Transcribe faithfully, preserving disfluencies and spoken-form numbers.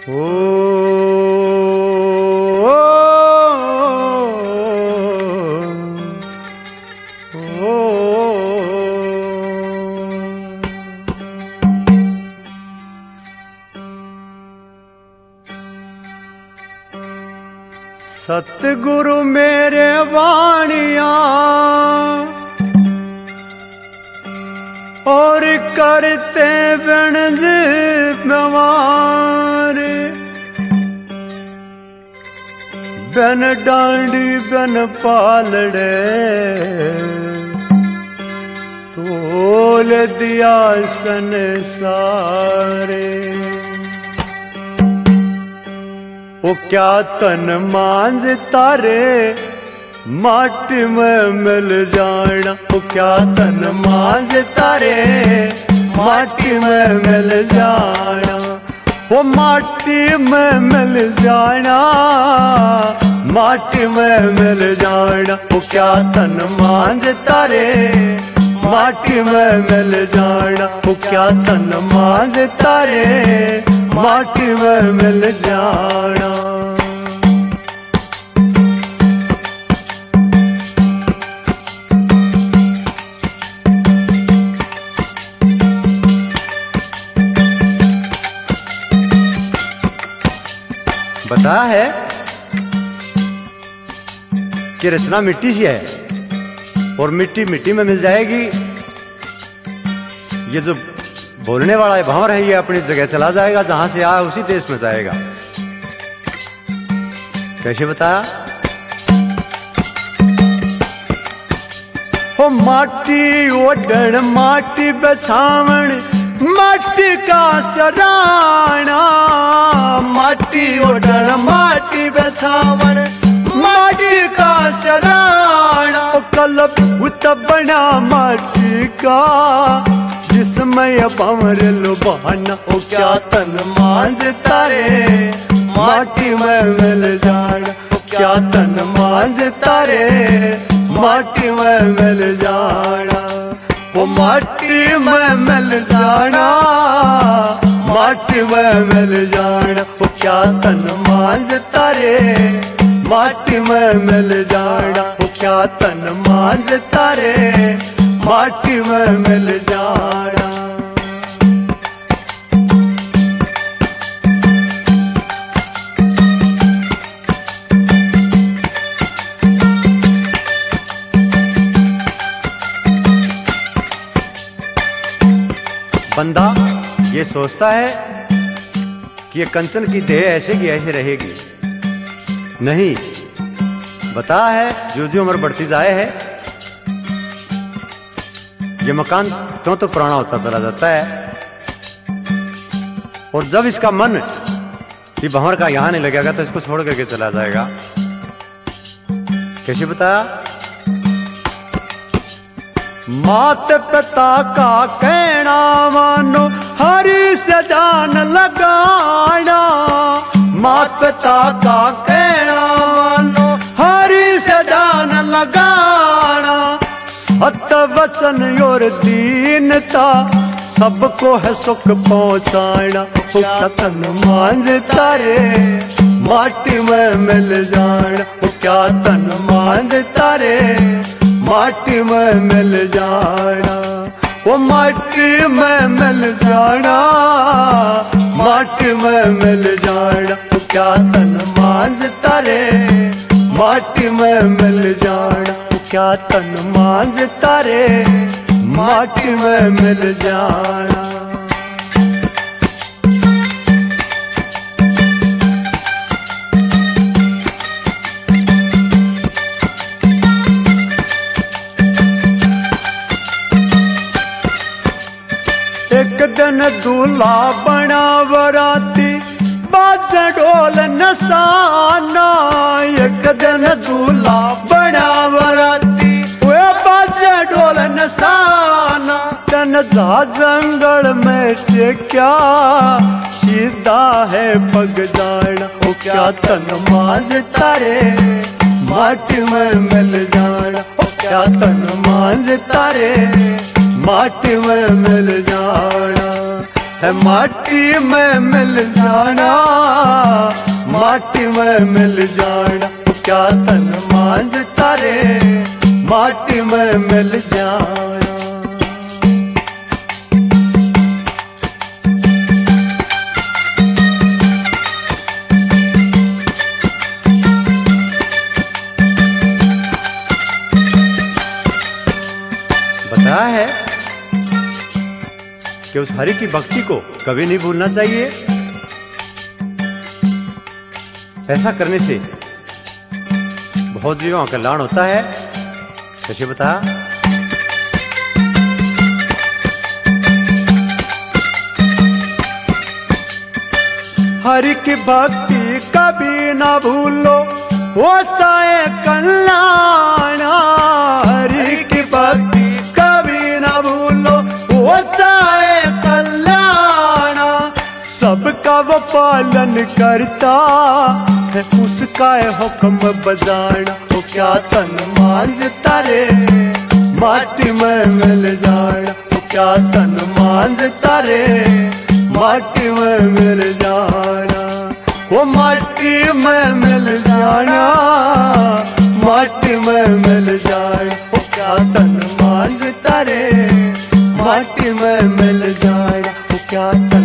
ओ, ओ, सतगुरु मेरे वाणिया और करते बनज व्यवहार बन डांडी बन पालड़े तोल दिया संसारे। ओ क्या तन मांझ तारे माटी में मिल जाना। ओ क्या तन मांझ तारे माटी में मिल जाना। वो माटी में मिल जाना माटी में मिल जाना। ओ क्या तन मांझ तारे माटी में मिल जाना। ओ क्या तन मांझ तारे माटी में मिल जाना। बताया है कि रचना मिट्टी सी है और मिट्टी मिट्टी में मिल जाएगी। ये जो बोलने वाला है भंवर है, ये अपनी जगह चला जाएगा, जहां से आया उसी देश में जाएगा। कैसे बताया? हो माटी ओढ़न माटी बछावण माटी का सराना। माटी ओढ़न माटी बछावण माटी का सराना। कलब उत बना माटी का जिसमें भंवर लुभाना। ओ क्या तन मांझ तारे माटी में मिल जाना। ओ क्या तन मांझ तारे माटी में मिल जाना। वो माटी में मिल जाना माटी में मिल जाना। वो क्या तन मांझ तारे माटी में मिल जाना। वो क्या तन मांझ तारे माटी में मिल जाना। बंदा ये सोचता है कि ये कंचन की देह ऐसे की ऐसे रहेगी। नहीं, बता है जो जो उम्र बढ़ती जाए है ये मकान तो तो पुराना होता चला जाता है। और जब इसका मन ये भंवर का यहां नहीं लगेगा तो इसको छोड़ करके चला जाएगा। कैसे बताया? मात पिता का कहना मानो हरि से ध्यान लगाना। मात पिता का कहना मानो हरि से ध्यान लगाना। सत वचन और दीनता सबको है सुख पहुंचाना। क्या तन मांझ तारे माटी में मिल जाना। क्या तन मांझ तारे माटी में मिल जाना। वो माटी में मिल जाना माटी में मिल जाना। वो क्या तन मांझ तारे माटी में मिल जाना। वो क्या तन मांझ तारे माटी में मिल जाना। एक दिन दूल्हा बना बराती बाज ढोल नसाना। एक दिन दूल्हा बना बराती वे बाज ढोल नसाना। तन जा जंगल में टेक्या सीधा है पग जाना। ओ क्या तन मांझ तारे माटी में मिल जाना। ओ क्या तन मांझ तारे माटी में मिल जाना। है माटी में मिल जाना, माटी में मिल जाना, वो क्या तन मांझता रे, माटी में मिल जाना। बताया है कि उस हरि की भक्ति को कभी नहीं भूलना चाहिए। ऐसा करने से बहुत जीवों का कल्याण होता है। कैसे बता? हरि की भक्ति कभी ना भूलो, वो चाहे कल्याण। हरि की भक्ति कभी ना भूलो, वो चाहे कल्याण। सबका वो पालन करता है, उसका है हुक्म बजाना। वो क्या तन मांझता रे, माटी में मिल जाना। वो क्या तन मांझता रे, माटी में मिल जाना। वो माटी में मिल जाना, माटी में मिल जाना। वो क्या तन मांझता रे, माटी में मिल जाना। वो क्या तन